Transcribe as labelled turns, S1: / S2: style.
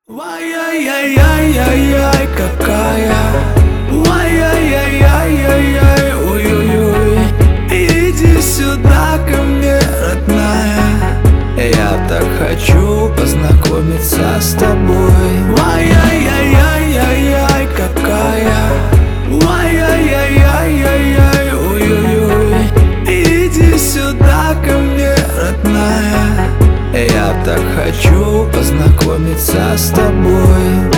S1: Ай-яй-яй-яй-яй-яй, какая. Ай-яй-яй-яй-яй-яй, ой-ой-ой. Иди сюда ко мне, родная. Я так хочу познакомиться с тобой. Ай-яй-яй-яй-яй-яй, какая. Ай-яй-яй-яй-яй-яй, ой-ой-ой. Иди сюда ко мне, родная. Я так хочу познакомиться с тобой.